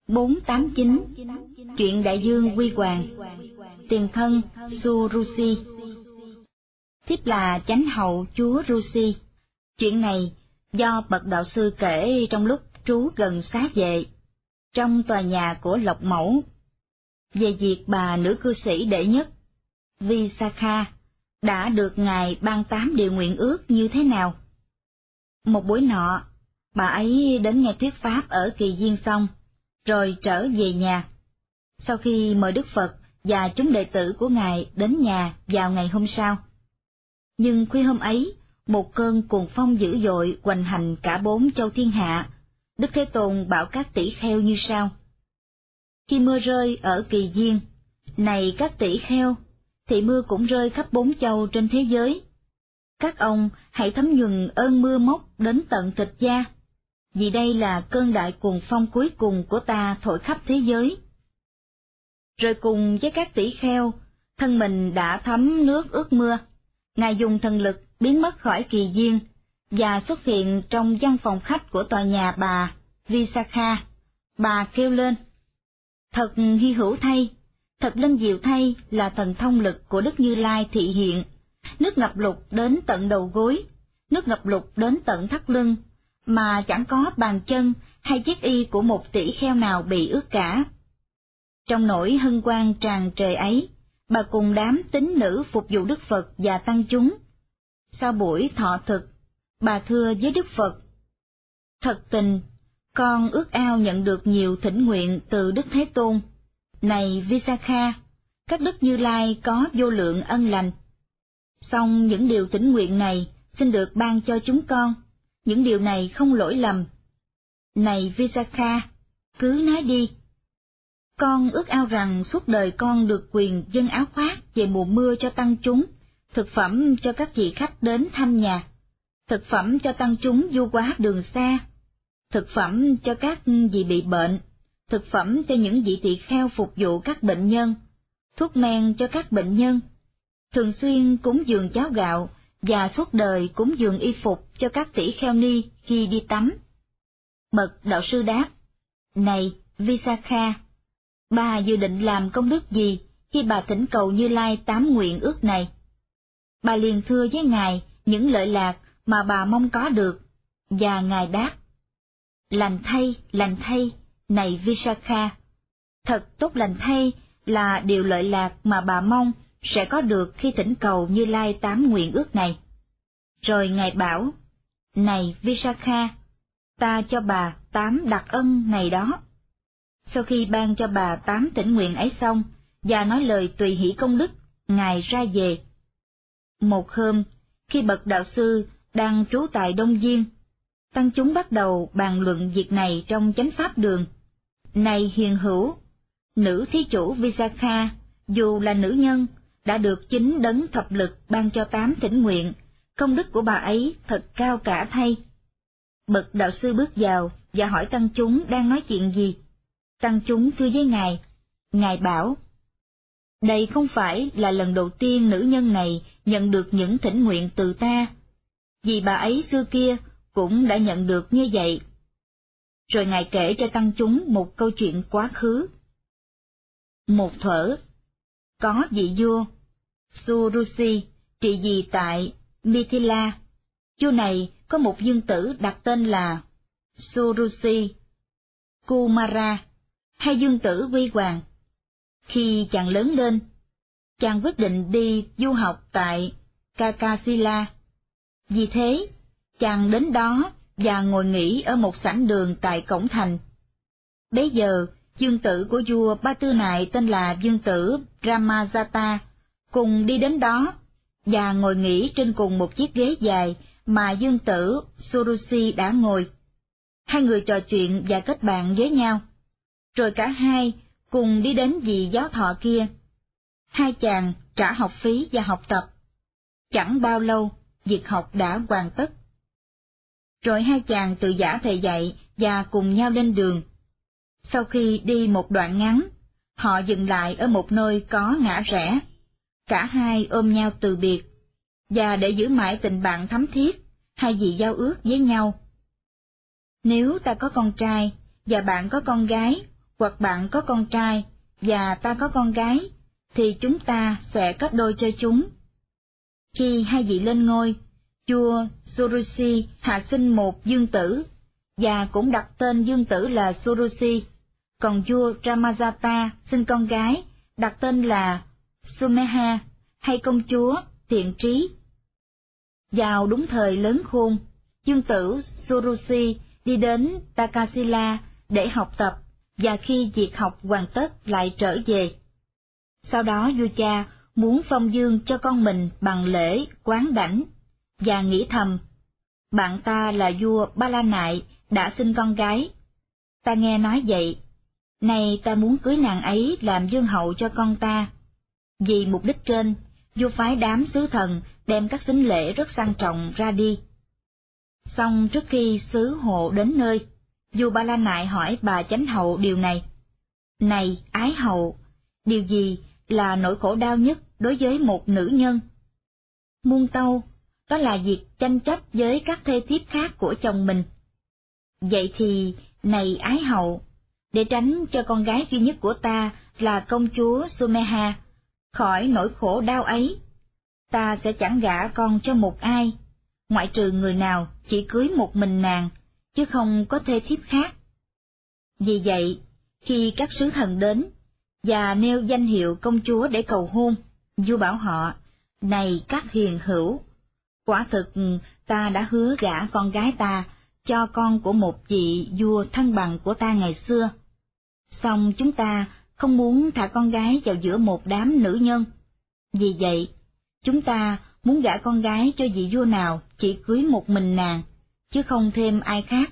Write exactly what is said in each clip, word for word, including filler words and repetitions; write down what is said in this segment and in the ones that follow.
bốn tám chín. Chuyện đại dương Quy Hoàng. Tiền thân Su-ru-si. Thiếp là chánh hậu chúa Ru-si. Chuyện này do bậc đạo sư kể trong lúc trú gần xá vệ, trong tòa nhà của Lộc Mẫu, về việc bà nữ cư sĩ đệ nhất, Visakha, đã được Ngài ban tám điều nguyện ước như thế nào. Một buổi nọ, bà ấy đến nghe thuyết pháp ở Kỳ Viên xong, rồi trở về nhà. Sau khi mời Đức Phật và chúng đệ tử của Ngài đến nhà vào ngày hôm sau. Nhưng khuya hôm ấy, một cơn cuồng phong dữ dội hoành hành cả bốn châu thiên hạ. Đức Thế Tôn bảo các tỷ kheo như sau: Khi mưa rơi ở Kỳ Viên, này các tỷ kheo, thì mưa cũng rơi khắp bốn châu trên thế giới. Các ông hãy thấm nhuần ơn mưa móc đến tận thịt da, vì đây là cơn đại cuồng phong cuối cùng của ta thổi khắp thế giới. Rồi cùng với các tỷ kheo, thân mình đã thấm nước ướt mưa, Ngài dùng thần lực biến mất khỏi Kỳ Viên và xuất hiện trong văn phòng khách của tòa nhà bà Visakha. Bà kêu lên: Thật hy hữu thay, thật linh diệu thay là thần thông lực của Đức Như Lai thị hiện. Nước ngập lụt đến tận đầu gối, nước ngập lụt đến tận thắt lưng, mà chẳng có bàn chân hay chiếc y của một tỷ kheo nào bị ướt cả. Trong nỗi hân hoan tràn trề ấy, bà cùng đám tín nữ phục vụ Đức Phật và tăng chúng. Sau buổi thọ thực, bà thưa với Đức Phật: Thật tình, con ước ao nhận được nhiều thỉnh nguyện từ Đức Thế Tôn. Này Visakha, các Đức Như Lai có vô lượng ân lành. Song những điều thỉnh nguyện này xin được ban cho chúng con, những điều này không lỗi lầm. Này Visakha, cứ nói đi. Con ước ao rằng suốt đời con được quyền dâng áo khoác về mùa mưa cho tăng chúng, thực phẩm cho các vị khách đến thăm nhà, thực phẩm cho tăng chúng du quá đường xa, thực phẩm cho các vị bị bệnh, thực phẩm cho những vị tỳ kheo phục vụ các bệnh nhân, thuốc men cho các bệnh nhân, thường xuyên cúng dường cháo gạo và suốt đời cúng dường y phục cho các tỷ kheo ni khi đi tắm. Bậc đạo sư đáp: Này Visakha, bà dự định làm công đức gì khi bà thỉnh cầu Như Lai tám nguyện ước này? Bà liền thưa với Ngài những lợi lạc mà bà mong có được, và Ngài đáp: Lành thay, lành thay, này Visakha, thật tốt lành thay là điều lợi lạc mà bà mong sẽ có được khi thỉnh cầu Như Lai tám nguyện ước này. Rồi Ngài bảo: Này Visakha, ta cho bà tám đặc ân này đó. Sau khi ban cho bà tám thỉnh nguyện ấy xong, và nói lời tùy hỷ công đức, Ngài ra về. Một hôm, khi bậc đạo sư đang trú tại Đông Viên, tăng chúng bắt đầu bàn luận việc này trong chánh pháp đường. Này hiền hữu, nữ thí chủ Visakha, dù là nữ nhân, đã được chính đấng thập lực ban cho tám thỉnh nguyện, công đức của bà ấy thật cao cả thay. Bậc đạo sư bước vào và hỏi tăng chúng đang nói chuyện gì. Tăng chúng thưa với Ngài. Ngài bảo: Đây không phải là lần đầu tiên nữ nhân này nhận được những thỉnh nguyện từ ta, vì bà ấy xưa kia cũng đã nhận được như vậy. Rồi Ngài kể cho tăng chúng một câu chuyện quá khứ. Một thuở, có vị vua Su-ru-si trị vì tại Mithila. Vua này có một vương tử đặt tên là Su-ru-si Kumara, hay vương tử Quy Hoàng. Khi chàng lớn lên, chàng quyết định đi du học tại Kakasila. Vì thế, chàng đến đó và ngồi nghỉ ở một sảnh đường tại cổng thành. Bấy giờ, vương tử của vua Ba Tư Nại tên là vương tử Ramajata cùng đi đến đó và ngồi nghỉ trên cùng một chiếc ghế dài mà vương tử Surusi đã ngồi. Hai người trò chuyện và kết bạn với nhau, rồi cả hai cùng đi đến vị giáo thọ kia. Hai chàng trả học phí và học tập. Chẳng bao lâu, việc học đã hoàn tất. Rồi hai chàng tự giả thầy dạy và cùng nhau lên đường. Sau khi đi một đoạn ngắn, họ dừng lại ở một nơi có ngã rẽ. Cả hai ôm nhau từ biệt, và để giữ mãi tình bạn thắm thiết, hai vị giao ước với nhau. Nếu ta có con trai, và bạn có con gái, hoặc bạn có con trai và ta có con gái, thì chúng ta sẽ cấp đôi cho chúng. Khi hai vị lên ngôi, vua Surusi hạ sinh một dương tử, và cũng đặt tên dương tử là Surusi, còn vua Ramajata sinh con gái, đặt tên là Sumeha, hay công chúa thiện trí. Vào đúng thời lớn khôn, dương tử Surusi đi đến Takasila để học tập, và khi việc học hoàn tất lại trở về. Sau đó vua cha muốn phong dương cho con mình bằng lễ quán đảnh, và nghĩ thầm, bạn ta là vua Ba La Nại đã sinh con gái. Ta nghe nói vậy, nay ta muốn cưới nàng ấy làm vương hậu cho con ta. Vì mục đích trên, vua phái đám sứ thần đem các sính lễ rất sang trọng ra đi. Xong trước khi sứ hộ đến nơi, vua Ba La Nại hỏi bà chánh hậu điều này. Này ái hậu, điều gì là nỗi khổ đau nhất đối với một nữ nhân? Muôn tâu, đó là việc tranh chấp với các thê thiếp khác của chồng mình. Vậy thì, này ái hậu, để tránh cho con gái duy nhất của ta là công chúa Sumeha khỏi nỗi khổ đau ấy, ta sẽ chẳng gả con cho một ai, ngoại trừ người nào chỉ cưới một mình nàng, chứ không có thê thiếp khác. Vì vậy, khi các sứ thần đến, và nêu danh hiệu công chúa để cầu hôn, vua bảo họ, này các hiền hữu, quả thực ta đã hứa gả con gái ta cho con của một vị vua thân bằng của ta ngày xưa. Song chúng ta không muốn thả con gái vào giữa một đám nữ nhân. Vì vậy, chúng ta muốn gả con gái cho vị vua nào chỉ cưới một mình nàng, chứ không thêm ai khác.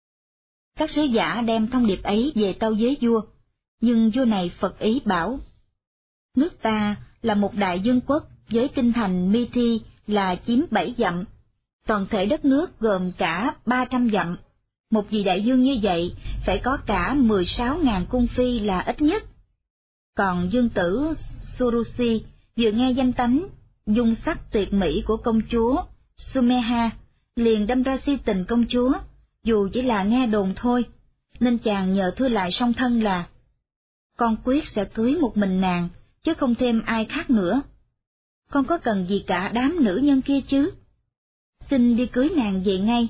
Các sứ giả đem thông điệp ấy về tâu với vua, nhưng vua này phật ý bảo, nước ta là một đại vương quốc với kinh thành Mithi là chiếm bảy dặm, toàn thể đất nước gồm cả ba trăm dặm. Một vị đại vương như vậy phải có cả mười sáu ngàn cung phi là ít nhất. Còn dương tử Surusi vừa nghe danh tánh, dung sắc tuyệt mỹ của công chúa Sumeha, liền đâm ra si tình công chúa, dù chỉ là nghe đồn thôi, nên chàng nhờ thưa lại song thân là, con quyết sẽ cưới một mình nàng, chứ không thêm ai khác nữa. Con có cần gì cả đám nữ nhân kia chứ? Xin đi cưới nàng về ngay.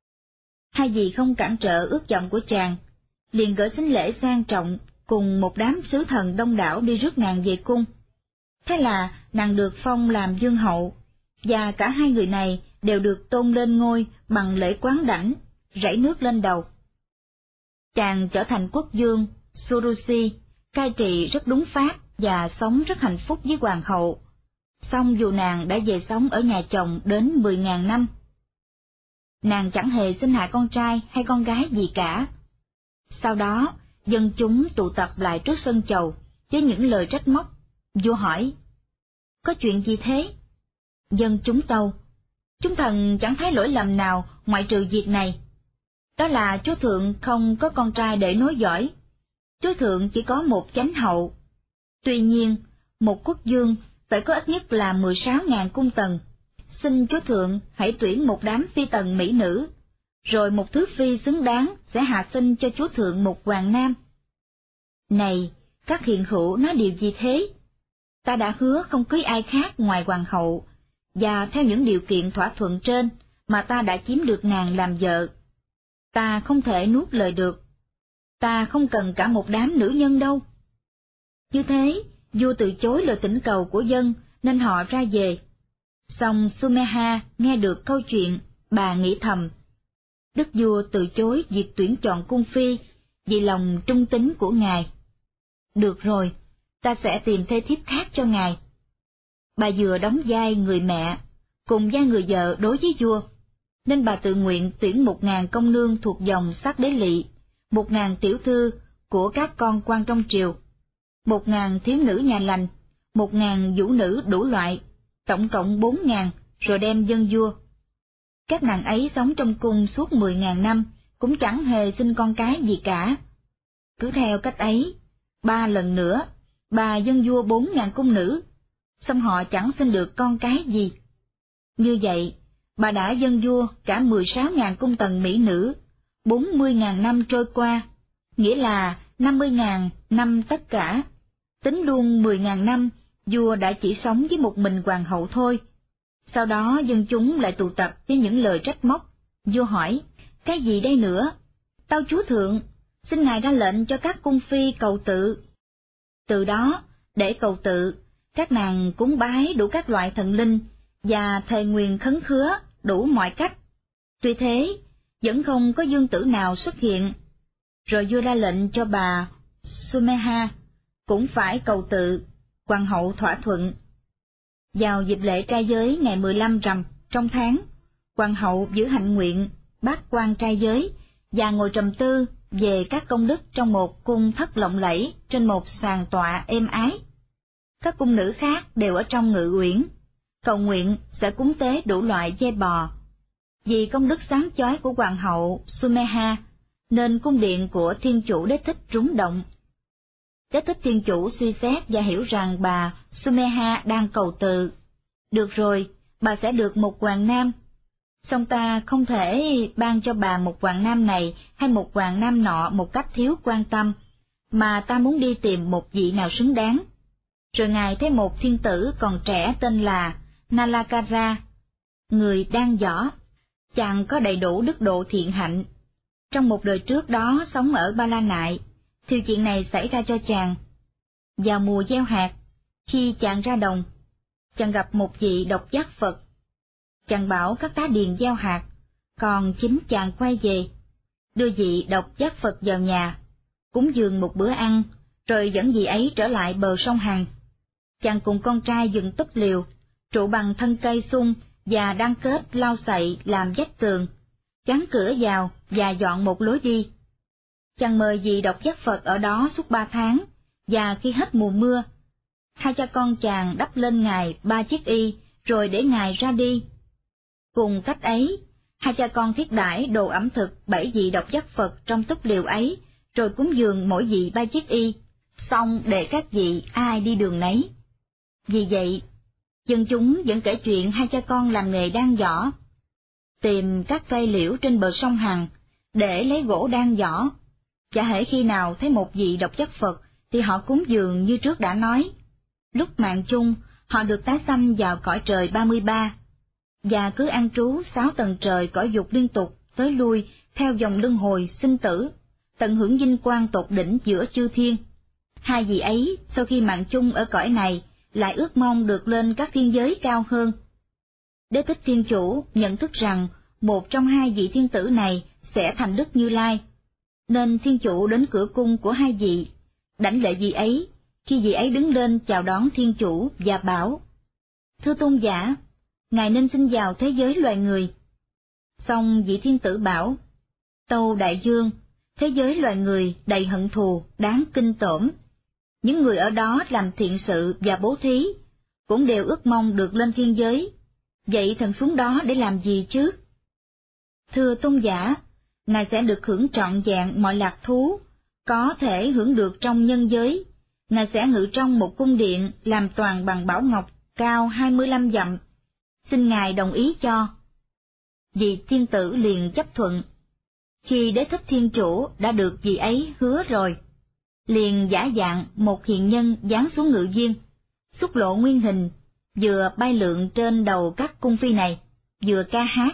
Hai vị không cản trở ước vọng của chàng, liền gửi sính lễ sang trọng cùng một đám sứ thần đông đảo đi rước nàng về cung. Thế là nàng được phong làm vương hậu, và cả hai người này đều được tôn lên ngôi bằng lễ quán đảnh, rảy nước lên đầu. Chàng trở thành quốc vương Surusi, cai trị rất đúng pháp và sống rất hạnh phúc với hoàng hậu. Song dù nàng đã về sống ở nhà chồng đến mười ngàn năm, nàng chẳng hề sinh hạ con trai hay con gái gì cả. Sau đó, dân chúng tụ tập lại trước sân chầu với những lời trách móc. Vua hỏi, có chuyện gì thế? Dân chúng tâu, chúng thần chẳng thấy lỗi lầm nào ngoại trừ việc này. Đó là chúa thượng không có con trai để nối dõi. Chúa thượng chỉ có một chánh hậu. Tuy nhiên, một quốc vương phải có ít nhất là mười sáu ngàn cung tần. Xin chúa thượng hãy tuyển một đám phi tần mỹ nữ, rồi một thứ phi xứng đáng sẽ hạ sinh cho chúa thượng một hoàng nam. Này, các hiền hữu nói điều gì thế? Ta đã hứa không cưới ai khác ngoài hoàng hậu, và theo những điều kiện thỏa thuận trên mà ta đã chiếm được nàng làm vợ. Ta không thể nuốt lời được. Ta không cần cả một đám nữ nhân đâu. Như thế, vua từ chối lời thỉnh cầu của dân, nên họ ra về. Song Sumeha nghe được câu chuyện, bà nghĩ thầm, đức vua từ chối việc tuyển chọn cung phi vì lòng trung tín của ngài. Được rồi, ta sẽ tìm thê thiếp khác cho ngài. Bà vừa đóng vai người mẹ, cùng vai người vợ đối với vua, nên bà tự nguyện tuyển một ngàn công nương thuộc dòng Sắc Đế Lỵ, một ngàn tiểu thư của các con quan trong triều, một ngàn thiếu nữ nhà lành, một ngàn vũ nữ đủ loại, tổng cộng bốn ngàn, rồi đem dâng vua. Các nàng ấy sống trong cung suốt mười ngàn năm, cũng chẳng hề sinh con cái gì cả. Cứ theo cách ấy, ba lần nữa, bà dâng vua bốn ngàn cung nữ, xong họ chẳng sinh được con cái gì. Như vậy, bà đã dâng vua cả mười sáu ngàn cung tần mỹ nữ, bốn mươi ngàn năm trôi qua, nghĩa là năm mươi ngàn năm tất cả, tính luôn mười ngàn năm, vua đã chỉ sống với một mình hoàng hậu thôi. Sau đó dân chúng lại tụ tập với những lời trách móc. Vua hỏi, cái gì đây nữa? Tâu chúa thượng, xin ngài ra lệnh cho các cung phi cầu tự. Từ đó, để cầu tự, các nàng cúng bái đủ các loại thần linh, và thề nguyền khấn khứa đủ mọi cách. Tuy thế, vẫn không có dương tử nào xuất hiện. Rồi vua ra lệnh cho bà Sumeha cũng phải cầu tự, hoàng hậu thỏa thuận. Vào dịp lễ trai giới ngày mười lăm rằm trong tháng, hoàng hậu giữ hạnh nguyện bát quan trai giới và ngồi trầm tư về các công đức trong một cung thất lộng lẫy trên một sàn tọa êm ái. Các cung nữ khác đều ở trong ngự uyển, cầu nguyện sẽ cúng tế đủ loại dê bò. Vì công đức sáng chói của hoàng hậu Sumeha, nên cung điện của thiên chủ Đế Thích rúng động. Đế Thích thiên chủ suy xét và hiểu rằng bà Sumeha đang cầu tự. Được rồi, bà sẽ được một hoàng nam. Song ta không thể ban cho bà một hoàng nam này hay một hoàng nam nọ một cách thiếu quan tâm, mà ta muốn đi tìm một vị nào xứng đáng. Rồi ngài thấy một thiên tử còn trẻ tên là Nalakara, người đang võ. Chàng có đầy đủ đức độ thiện hạnh. Trong một đời trước đó sống ở Ba La Nại, thì chuyện này xảy ra cho chàng. Vào mùa gieo hạt, khi chàng ra đồng, chàng gặp một vị độc giác Phật. Chàng bảo các tá điền gieo hạt, còn chính chàng quay về, đưa vị độc giác Phật vào nhà, cúng dường một bữa ăn, rồi dẫn vị ấy trở lại bờ sông Hằng. Chàng cùng con trai dựng túp liều, trụ bằng thân cây sung và đan kết lau sậy làm vách tường, chắn cửa vào và dọn một lối đi. Chàng mời vị độc giác Phật ở đó suốt ba tháng, và khi hết mùa mưa, hai cha con chàng đắp lên ngài ba chiếc y, rồi để ngài ra đi. Cùng cách ấy, hai cha con thiết đãi đồ ẩm thực bảy vị độc giác Phật trong túp liều ấy, rồi cúng dường mỗi vị ba chiếc y, xong để các vị ai đi đường nấy. Vì vậy, dân chúng vẫn kể chuyện hai cha con làm nghề đan giỏ, tìm các cây liễu trên bờ sông Hằng để lấy gỗ đan giỏ. Chả hễ khi nào thấy một vị độc giác Phật thì họ cúng dường như trước đã nói. Lúc mạng chung, họ được tái sanh vào cõi trời ba mươi ba, và cứ an trú sáu tầng trời cõi dục liên tục tới lui theo dòng luân hồi sinh tử, tận hưởng vinh quang tột đỉnh giữa chư thiên. Hai vị ấy sau khi mạng chung ở cõi này lại ước mong được lên các thiên giới cao hơn. Đế Thích thiên chủ nhận thức rằng một trong hai vị thiên tử này sẽ thành Đức Như Lai, nên thiên chủ đến cửa cung của hai vị, đảnh lễ vị ấy. Khi vị ấy đứng lên chào đón thiên chủ và bảo: Thưa tôn giả, ngài nên xin vào thế giới loài người. Xong vị thiên tử bảo: Tâu đại vương, thế giới loài người đầy hận thù, đáng kinh tởm. Những người ở đó làm thiện sự và bố thí, cũng đều ước mong được lên thiên giới. Vậy thần xuống đó để làm gì chứ? Thưa tôn giả, ngài sẽ được hưởng trọn vẹn mọi lạc thú, có thể hưởng được trong nhân giới. Ngài sẽ ngự trong một cung điện làm toàn bằng bảo ngọc cao hai mươi lăm dặm. Xin ngài đồng ý cho. Vị thiên tử liền chấp thuận. Khi Đế Thích thiên chủ đã được vị ấy hứa rồi, liền giả dạng một hiền nhân giáng xuống ngự viên, xuất lộ nguyên hình, vừa bay lượn trên đầu các cung phi này, vừa ca hát: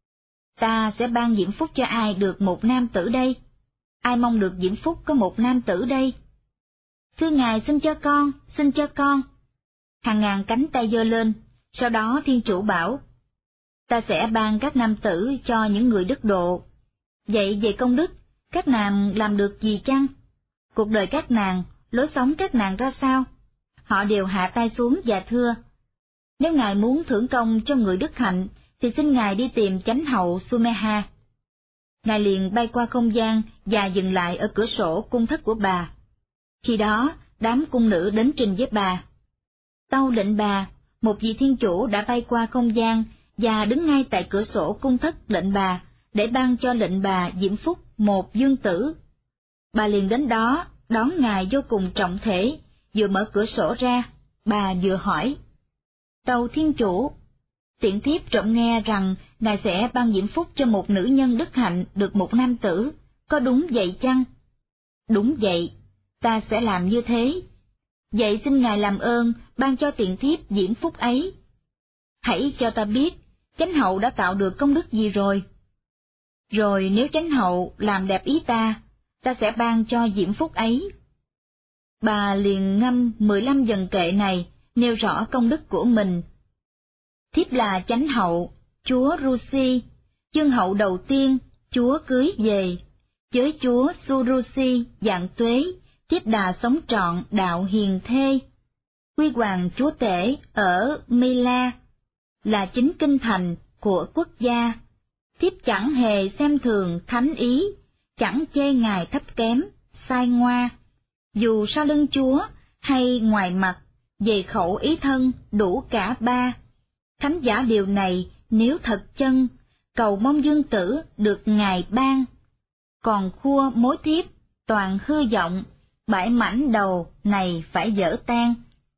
Ta sẽ ban diễm phúc cho ai được một nam tử đây? Ai mong được diễm phúc có một nam tử đây? Thưa ngài, xin cho con, xin cho con. Hàng ngàn cánh tay giơ lên, sau đó thiên chủ bảo: Ta sẽ ban các nam tử cho những người đức độ. Vậy về công đức, các nàng làm được gì chăng? Cuộc đời các nàng, lối sống các nàng ra sao? Họ đều hạ tay xuống và thưa: Nếu ngài muốn thưởng công cho người đức hạnh, thì xin ngài đi tìm chánh hậu Sumeha. Ngài liền bay qua không gian và dừng lại ở cửa sổ cung thất của bà. Khi đó, đám cung nữ đến trình với bà: Tâu lệnh bà, một vị thiên chủ đã bay qua không gian và đứng ngay tại cửa sổ cung thất lệnh bà, để ban cho lệnh bà diễm phúc một dương tử. Bà liền đến đó, đón ngài vô cùng trọng thể, vừa mở cửa sổ ra, bà vừa hỏi: Tâu thiên chủ, tiện thiếp trộm nghe rằng ngài sẽ ban diễm phúc cho một nữ nhân đức hạnh được một nam tử, có đúng vậy chăng? Đúng vậy, ta sẽ làm như thế. Vậy xin ngài làm ơn ban cho tiện thiếp diễm phúc ấy. Hãy cho ta biết, chánh hậu đã tạo được công đức gì rồi. Rồi nếu chánh hậu làm đẹp ý ta, ta sẽ ban cho diễm phúc ấy. Bà liền ngâm mười lăm dần kệ này, nêu rõ công đức của mình. Thiếp là chánh hậu, chúa Rusi, chương hậu đầu tiên, chúa cưới về. Với chúa Surusi dạng tuế, thiếp đà sống trọn đạo hiền thê. Quy hoàng chúa tể ở Mila, là chính kinh thành của quốc gia. Thiếp chẳng hề xem thường thánh ý, chẳng chê ngài thấp kém, sai ngoa. Dù sau lưng chúa hay ngoài mặt, về khẩu ý thân đủ cả ba. Thánh giả điều này nếu thật chân, cầu mong dương tử được ngài ban. Còn khua mối thiếp toàn hư vọng, bãi mảnh đầu này phải dở tan.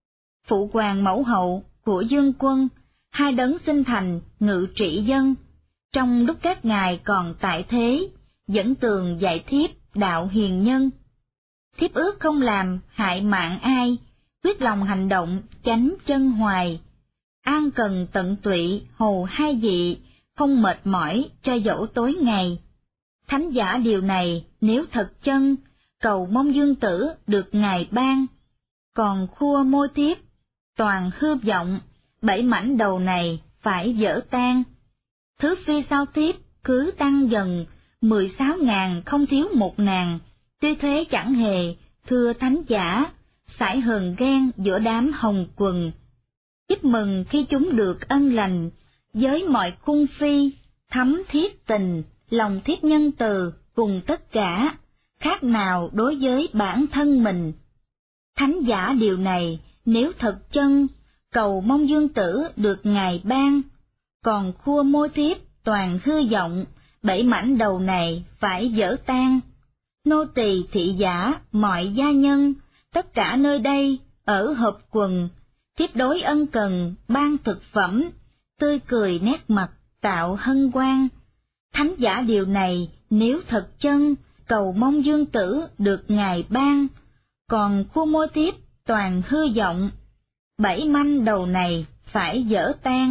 Phụ hoàng mẫu hậu của dương quân, hai đấng sinh thành ngự trị dân. Trong lúc các ngài còn tại thế, dẫn tường dạy thiếp đạo hiền nhân. Thiếp ước không làm hại mạng ai, quyết lòng hành động chánh chân hoài. An cần tận tụy hầu hai vị, không mệt mỏi cho dẫu tối ngày. Thánh giả điều này nếu thật chân, cầu mong dương tử được ngài ban. Còn khua môi thiếp toàn hư vọng, bảy mảnh đầu này phải dở tan. Thứ phi sao thiếp cứ tăng dần, mười sáu ngàn không thiếu một nàng. Tuy thế chẳng hề thưa thánh giả, sải hờn ghen giữa đám hồng quần. Thiếp mừng khi chúng được ân lành, với mọi cung phi thấm thiết tình, lòng thiếp nhân từ cùng tất cả, khác nào đối với bản thân mình. Thánh giả điều này nếu thật chân, cầu mong dương tử được ngài ban. Còn khua môi thiếp toàn hư vọng, bảy mảnh đầu này phải dở tan. Nô tỳ thị giả mọi gia nhân, tất cả nơi đây ở hợp quần. Thiếp đối ân cần ban thực phẩm, tươi cười nét mặt tạo hân hoan. Thánh giả điều này nếu thật chân, cầu mong dương tử được ngài ban. Còn khua môi thiếp toàn hư vọng, bảy manh đầu này phải dở tan.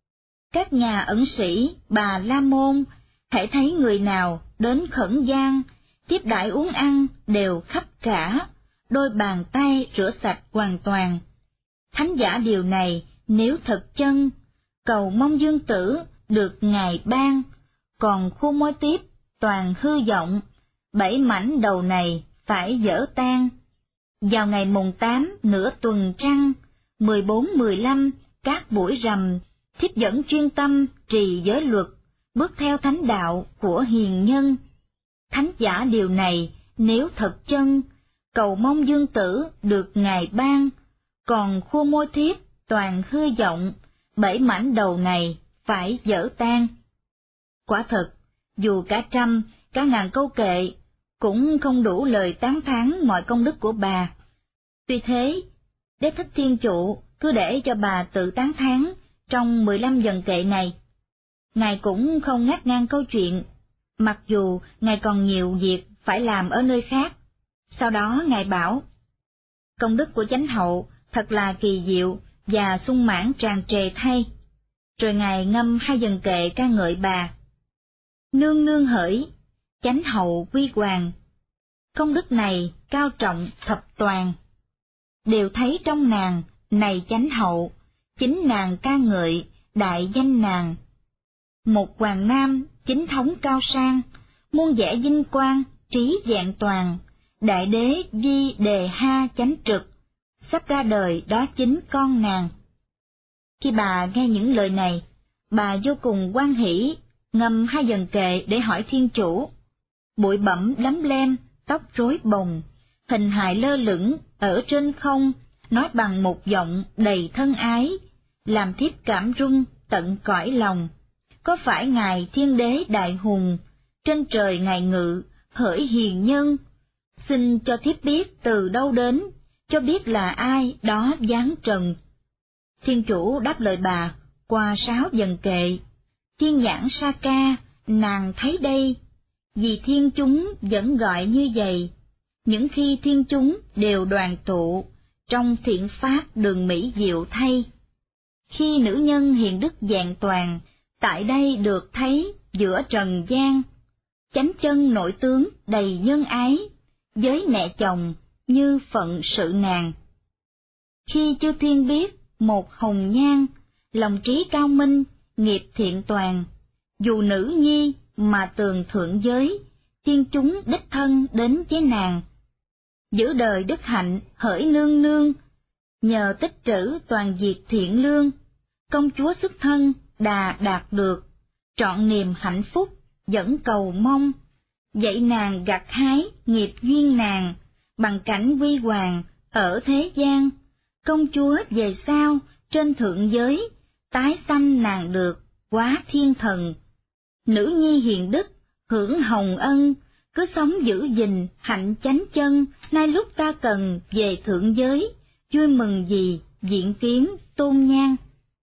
Các nhà ẩn sĩ Bà La Môn, hễ thấy người nào đến khẩn gian, tiếp đãi uống ăn đều khắp cả, đôi bàn tay rửa sạch hoàn toàn. Thánh giả điều này nếu thật chân, cầu mong dương tử được ngài ban. Còn khu môi tiếp toàn hư vọng, bảy mảnh đầu này phải dở tan. Vào ngày mùng tám nửa tuần trăng, mười bốn mười lăm các buổi rằm, thiếp vẫn chuyên tâm trì giới luật, bước theo thánh đạo của hiền nhân. Thánh giả điều này nếu thật chân, cầu mong dương tử được ngài ban. Còn khua môi thiếp toàn hư vọng, bảy mảnh đầu này phải dở tan. Quả thật, dù cả trăm, cả ngàn câu kệ, cũng không đủ lời tán thán mọi công đức của bà. Tuy thế, Đế Thích Thiên Chủ cứ để cho bà tự tán thán trong mười lăm dần kệ này. Ngài cũng không ngắt ngang câu chuyện, mặc dù Ngài còn nhiều việc phải làm ở nơi khác. Sau đó Ngài bảo, công đức của chánh hậu thật là kỳ diệu và sung mãn tràn trề thay. Rồi Ngài ngâm hai dần kệ ca ngợi bà. Nương nương hỡi, chánh hậu quy hoàng, công đức này cao trọng thập toàn. Đều thấy trong nàng, này chánh hậu, chính nàng ca ngợi, đại danh nàng. Một hoàng nam, chính thống cao sang, muôn vẻ vinh quang, trí vẹn toàn, đại đế vi đề ha chánh trực, sắp ra đời đó chính con nàng. Khi bà nghe những lời này, bà vô cùng hoan hỷ, ngâm hai dần kệ để hỏi Thiên Chủ. Bụi bặm lấm lem, tóc rối bồng, hình hài lơ lửng ở trên không, nói bằng một giọng đầy thân ái, làm thiếp cảm rung tận cõi lòng. Có phải ngài thiên đế đại hùng, trên trời ngài ngự, hỡi hiền nhân? Xin cho thiếp biết từ đâu đến, cho biết là ai đó giáng trần. Thiên Chủ đáp lời bà qua sáu dần kệ. Thiên nhãn sa ca, nàng thấy đây, vì thiên chúng vẫn gọi như vậy. những khi thiên chúng đều đoàn tụ, trong thiện pháp đường mỹ diệu thay. Khi nữ nhân hiền đức vẹn toàn, tại đây được thấy giữa trần gian, chánh chân nội tướng đầy nhân ái, với mẹ chồng như phận sự nàng. Khi chư thiên biết một hồng nhan, lòng trí cao minh, nghiệp thiện toàn, dù nữ nhi mà tường thượng giới, thiên chúng đích thân đến với nàng. Giữ đời đức hạnh hỡi nương nương, nhờ tích trữ toàn diệt thiện lương, công chúa xuất thân đà đạt được, trọn niềm hạnh phúc dẫn cầu mong. Vậy nàng gặt hái nghiệp duyên nàng, bằng cảnh huy hoàng ở thế gian, công chúa về sau trên thượng giới, tái sanh nàng được quá thiên thần. Nữ nhi hiền đức hưởng hồng ân, cứ sống giữ gìn hạnh chánh chân, nay lúc ta cần về thượng giới, vui mừng gì diện kiến tôn nhan.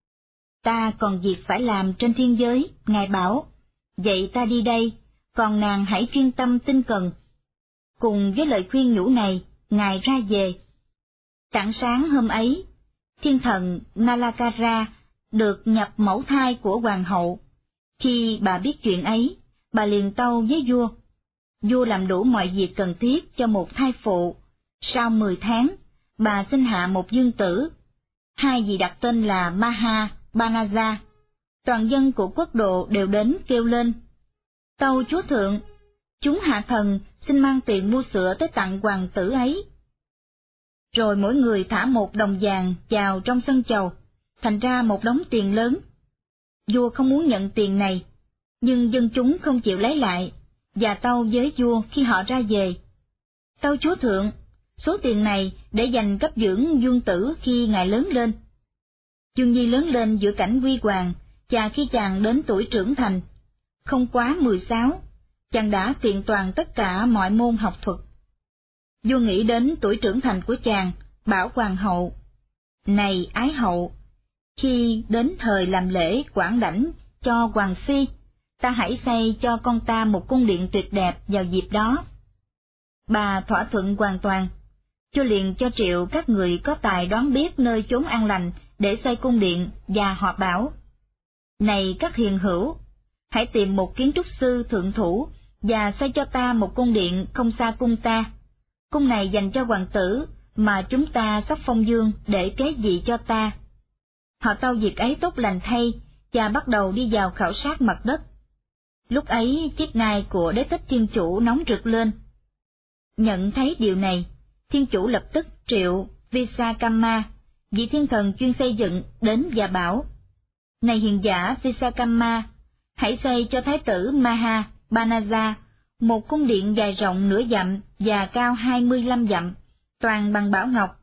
Ta còn việc phải làm trên thiên giới, ngài bảo, vậy ta đi đây, còn nàng hãy chuyên tâm tinh cần. Cùng với lời khuyên nhủ này, ngài ra về. Tảng sáng hôm ấy, thiên thần Nalakara được nhập mẫu thai của hoàng hậu. Khi bà biết chuyện ấy, bà liền tâu với vua. Vua làm đủ mọi việc cần thiết cho một thai phụ. Sau mười tháng, bà sinh hạ một dương tử. Hai vị đặt tên là Maha, Banaja. Toàn dân của quốc độ đều đến kêu lên: tâu chúa thượng, chúng hạ thần xin mang tiền mua sữa tới tặng hoàng tử ấy. Rồi mỗi người thả một đồng vàng vào trong sân chầu, thành ra một đống tiền lớn. Vua không muốn nhận tiền này, nhưng dân chúng không chịu lấy lại, và tâu với vua khi họ ra về: tâu chúa thượng, số tiền này để dành cấp dưỡng dương tử khi ngài lớn lên. Dương Nhi lớn lên giữa cảnh huy hoàng, và khi chàng đến tuổi trưởng thành, không quá mười sáu, chàng đã kiện toàn tất cả mọi môn học thuật. Vua nghĩ đến tuổi trưởng thành của chàng, bảo hoàng hậu: này ái hậu, khi đến thời làm lễ quảng đảnh cho hoàng phi, ta hãy xây cho con ta một cung điện tuyệt đẹp vào dịp đó. Bà thỏa thuận hoàn toàn. Vua liền cho triệu các người có tài đoán biết nơi chốn an lành để xây cung điện, và họ bảo: này các hiền hữu, hãy tìm một kiến trúc sư thượng thủ và xây cho ta một cung điện không xa cung ta. Cung này dành cho hoàng tử mà chúng ta sắp phong dương để kế vị cho ta. Họ tâu việc ấy tốt lành thay, và bắt đầu đi vào khảo sát mặt đất. Lúc ấy chiếc ngai của Đế Thích Thiên Chủ nóng rực lên. Nhận thấy điều này, Thiên Chủ lập tức triệu Visakama, vị thiên thần chuyên xây dựng, đến và bảo: này hiền giả Visakama, hãy xây cho thái tử Maha Banaja một cung điện dài rộng nửa dặm và cao hai mươi lăm dặm, toàn bằng bảo ngọc.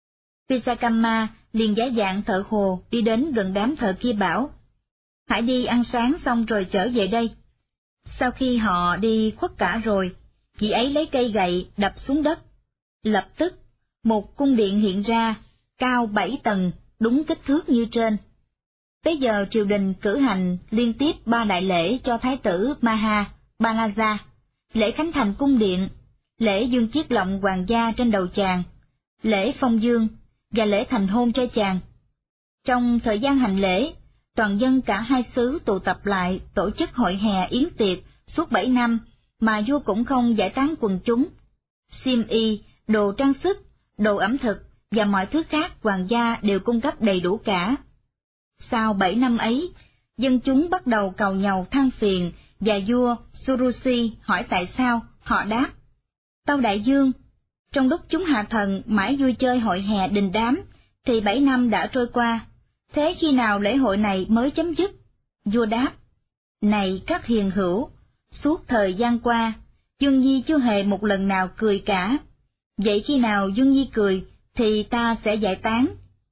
Visakama liền giả dạng thợ hồ đi đến gần đám thợ kia bảo: hãy đi ăn sáng xong rồi trở về đây. Sau khi họ đi khuất cả rồi, vị ấy lấy cây gậy đập xuống đất. Lập tức, một cung điện hiện ra, cao bảy tầng, đúng kích thước như trên. Tới giờ triều đình cử hành liên tiếp ba đại lễ cho thái tử Maha Banaja: lễ khánh thành cung điện, lễ dương chiếc lọng hoàng gia trên đầu chàng, lễ phong dương và lễ thành hôn cho chàng. Trong thời gian hành lễ, toàn dân cả hai xứ tụ tập lại tổ chức hội hè yến tiệc suốt bảy năm, mà vua cũng không giải tán quần chúng. Xiêm y, đồ trang sức, đồ ẩm thực và mọi thứ khác hoàng gia đều cung cấp đầy đủ cả. Sau bảy năm ấy, dân chúng bắt đầu cầu nhàu than phiền, và vua Surusi hỏi tại sao. Họ đáp: tâu đại dương, trong lúc chúng hạ thần mãi vui chơi hội hè đình đám, thì bảy năm đã trôi qua, thế khi nào lễ hội này mới chấm dứt? Vua đáp: này các hiền hữu, suốt thời gian qua, Dương Nhi chưa hề một lần nào cười cả. Vậy khi nào Dương Nhi cười, thì ta sẽ giải tán.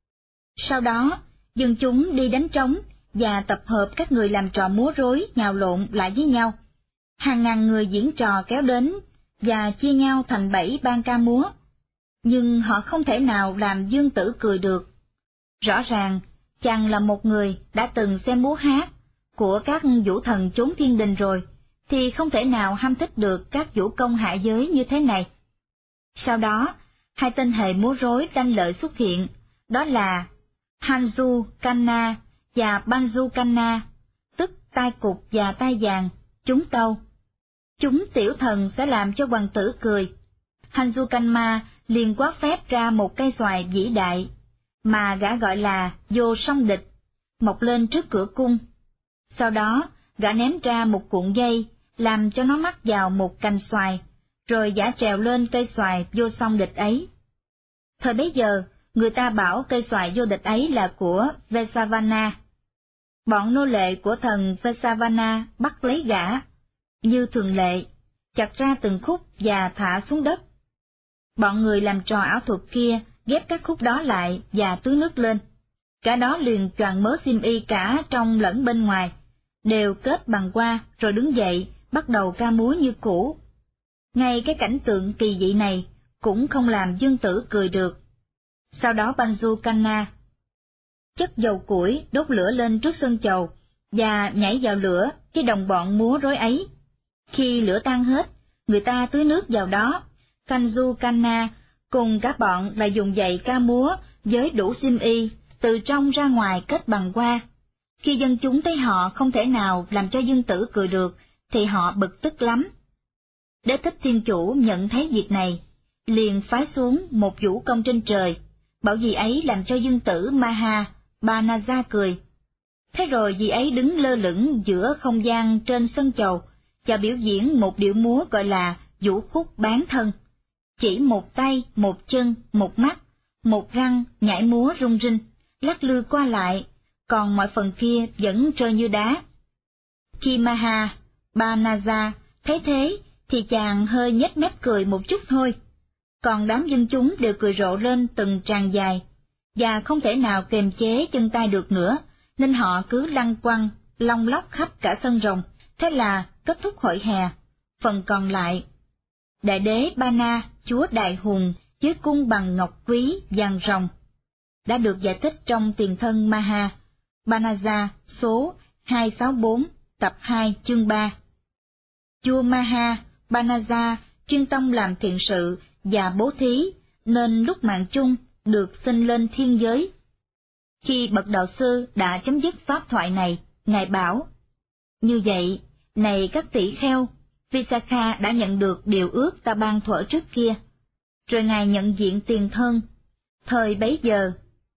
Sau đó, dân chúng đi đánh trống và tập hợp các người làm trò múa rối nhào lộn lại với nhau. Hàng ngàn người diễn trò kéo đến và chia nhau thành bảy ban ca múa, nhưng họ không thể nào làm Dương Tử cười được. Rõ ràng, chàng là một người đã từng xem múa hát của các vũ thần chốn thiên đình rồi, thì không thể nào ham thích được các vũ công hạ giới như thế này. Sau đó, hai tên hề múa rối tranh lợi xuất hiện, đó là Hanju Kanna và Banju Kanna, tức tai cục và tai vàng, chúng tâu. Chúng tiểu thần sẽ làm cho hoàng tử cười. Hanju Kanma liền quát phép ra một cây xoài vĩ đại, mà gã gọi là vô song địch, mọc lên trước cửa cung. Sau đó, gã ném ra một cuộn dây, làm cho nó mắc vào một cành xoài, rồi gã trèo lên cây xoài vô song địch ấy. Thời bấy giờ, người ta bảo cây xoài vô địch ấy là của Vesavana. Bọn nô lệ của thần Vesavana bắt lấy gã, như thường lệ, chặt ra từng khúc và thả xuống đất. Bọn người làm trò ảo thuật kia ghép các khúc đó lại và tưới nước lên. Cả đó liền choàng mớ xiêm y cả trong lẫn bên ngoài, đều kết bằng hoa rồi đứng dậy, bắt đầu ca múa như cũ. Ngay cái cảnh tượng kỳ dị này cũng không làm Dương Tử cười được. Sau đó Banju Kanna chất dầu củi đốt lửa lên trước sân chầu và nhảy vào lửa với đồng bọn múa rối ấy. Khi lửa tan hết, người ta tưới nước vào đó. Banju Kanna cùng các bọn lại dùng giày ca múa với đủ xiêm y, từ trong ra ngoài kết bằng hoa. Khi dân chúng thấy họ không thể nào làm cho Dương Tử cười được, thì họ bực tức lắm. Đế thích thiên chủ nhận thấy việc này, liền phái xuống một vũ công trên trời, bảo dì ấy làm cho Dương Tử Maha Banaza cười. Thế rồi dì ấy đứng lơ lửng giữa không gian trên sân chầu, và biểu diễn một điệu múa gọi là vũ khúc bán thân. Chỉ một tay, một chân, một mắt, một răng nhảy múa rung rinh, lắc lư qua lại, còn mọi phần kia vẫn trơn như đá. Khi Maha Banaza thấy thế, thì chàng hơi nhếch mép cười một chút thôi. Còn đám dân chúng đều cười rộ lên từng tràng dài, và không thể nào kềm chế chân tay được nữa, nên họ cứ lăn quăng, long lóc khắp cả sân rồng. Thế là kết thúc hội hè. Phần còn lại, đại đế Bana, chúa đại hùng, với cung bằng ngọc quý vàng rồng, đã được giải thích trong tiền thân Maha Banaza số hai sáu bốn tập hai chương ba. Vua Maha Banaza chuyên tâm làm thiện sự và bố thí, nên lúc mạng chung được sinh lên thiên giới. Khi bậc đạo sư đã chấm dứt pháp thoại này, ngài bảo: như vậy, này các tỷ kheo, Visakha đã nhận được điều ước ta ban thuở trước kia. Rồi ngài nhận diện tiền thân. Thời bấy giờ,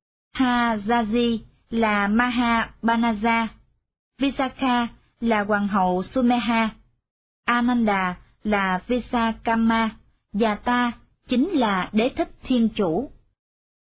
Hajaji là Maha Banaza, Visakha là hoàng hậu Sumeha, Ananda là Visakama, và ta chính là đế thích thiên chủ.